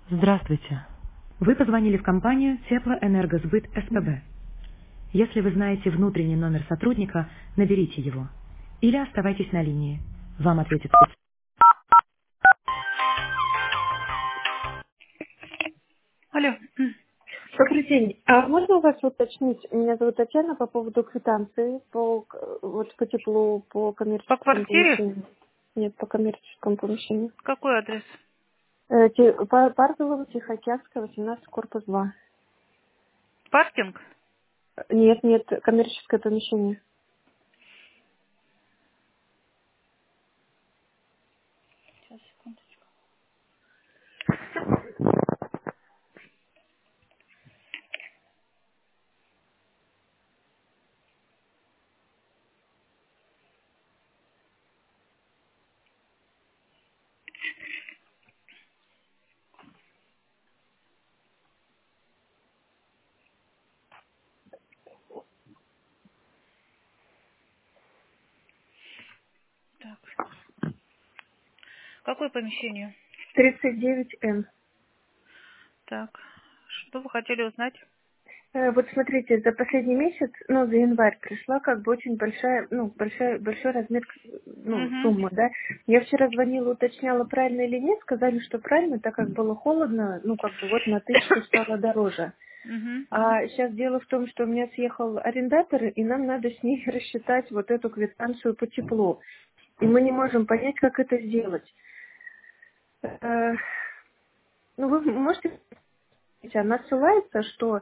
Здравствуйте. Вы позвонили в компанию Теплоэнергосбыт СПБ. Если вы знаете внутренний номер сотрудника, наберите его. Или оставайтесь на линии. Вам ответит специалист. Алло. Добрый день. А можно у вас уточнить? Меня зовут Татьяна по поводу квитанции вот по теплу, по По коммерческому квартире? помещению. Нет, по коммерческому помещению. Какой адрес? Паркового, Тихоокеанская, 18, корпус 2. Паркинг? Нет, коммерческое помещение. Сейчас, секундочку. Так. Какое помещение? 39Н. Так. Что вы хотели узнать? Вот смотрите, за последний месяц, за январь пришла как бы очень большая, большой размер, Угу. сумма, да. Я вчера звонила, уточняла, правильно или нет, сказали, что правильно, так как было холодно, вот на 1000 стало дороже. Угу. А сейчас дело в том, что у меня съехал арендатор, и нам надо с ней рассчитать вот эту квитанцию по теплу. И мы не можем понять, как это сделать. Вы можете она ссылается, что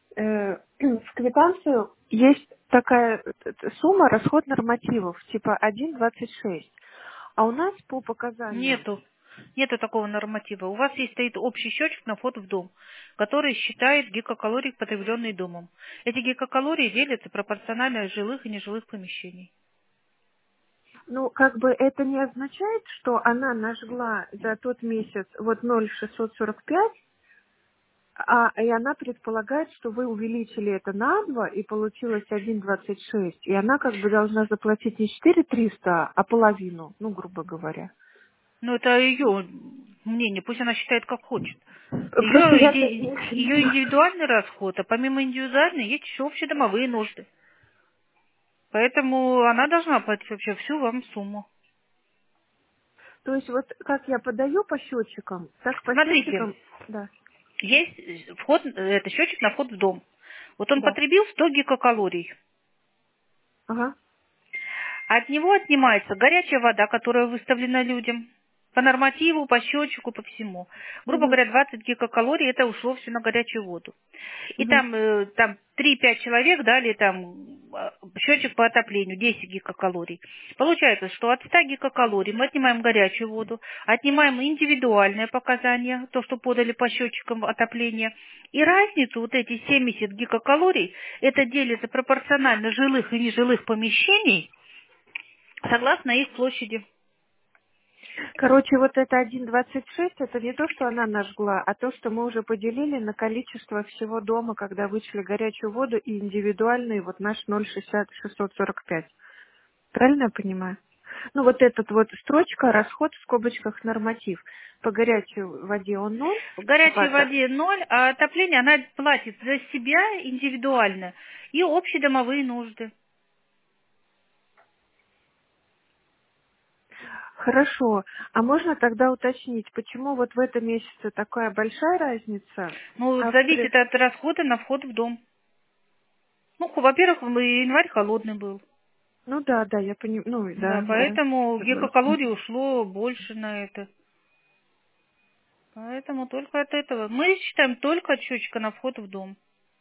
в квитанцию есть такая сумма расход нормативов, типа 1,26. А у нас по показаниям, Нету. Нету такого норматива. У вас есть стоит общий счетчик на вход в дом, который считает гигакалорий, потребленные домом. Эти гигакалории делятся пропорционально жилых и нежилых помещений. как бы это не означает, что она нажгла за тот месяц 0,645, и она предполагает, что вы увеличили это на 2, и получилось 1,26, и она как бы должна заплатить не 4,300, а половину, грубо говоря. Но это ее мнение, пусть она считает как хочет. Просто я не Ее понимаю. индивидуальный расход, а помимо индивидуальной есть еще общедомовые нужды. Поэтому она должна платить вообще всю вам сумму. То есть вот как я подаю по счетчикам, так по Смотрите, счетчикам, да, есть это счетчик на вход в дом. Вот он да, потребил 100 гигакалорий. ага, От него отнимается горячая вода, которая выставлена людям. По нормативу, по счетчику, по всему. Грубо угу, говоря, 20 гигакалорий, это ушло все на горячую воду. И угу, там 3-5 человек дали счетчик по отоплению, 10 гигакалорий. Получается, что от 100 гигакалорий мы отнимаем горячую воду, отнимаем индивидуальные показания, то, что подали по счетчикам отопления. И разницу, вот эти 70 гигакалорий, это делится пропорционально жилых и нежилых помещений, согласно их площади. Короче, вот это 1,26, это не то, что она нажгла, а то, что мы уже поделили на количество всего дома, когда вычли горячую воду и индивидуальный вот наш 0,645. Правильно я понимаю? Вот этот вот строчка, расход в скобочках норматив. По горячей воде он 0, В горячей воде ноль, а отопление она платит за себя индивидуально и общедомовые нужды. Хорошо. А можно тогда уточнить, почему вот в этом месяце такая большая разница, Ну, а зависит от расхода на вход в дом. Ну, во-первых, январь холодный был. да, я понимаю, Да, да, поэтому согласна. гигакалорий ушло больше на это. Поэтому только от этого. Мы считаем только от счетчика на вход в дом.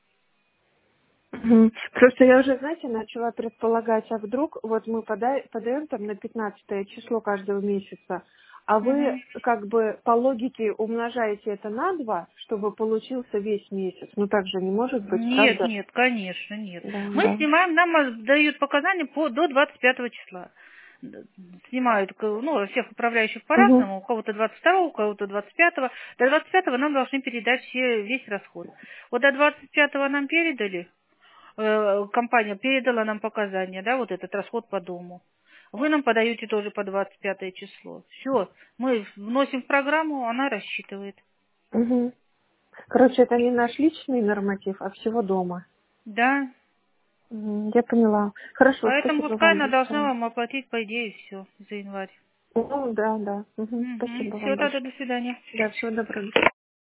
Мгм. Просто я уже, знаете, начала предполагать, а вдруг вот мы подаем там на 15 число каждого месяца, а вы Мгм. как бы по логике умножаете это на 2, чтобы получился весь месяц. Так же не может быть, Нет, правда? нет, конечно, нет. Да, Мы да. снимаем, нам дают показания до 25 числа. Снимают, у всех управляющих Угу. по-разному, у кого-то 22, у кого-то 25. До 25 нам должны передать весь расход. Вот до 25 нам передали, компания передала нам показания, да, вот этот расход по дому. Вы нам подаете тоже по 25 число. Все, мы вносим в программу, она рассчитывает. Угу. Короче, это не наш личный норматив, а всего дома. Да. Я поняла. Хорошо, Поэтому спасибо пускай вам она должна большое. вам оплатить, по идее, все за январь. Ну, да, да. Угу. Спасибо Все, вам тогда большое. до свидания. Да, всего доброго.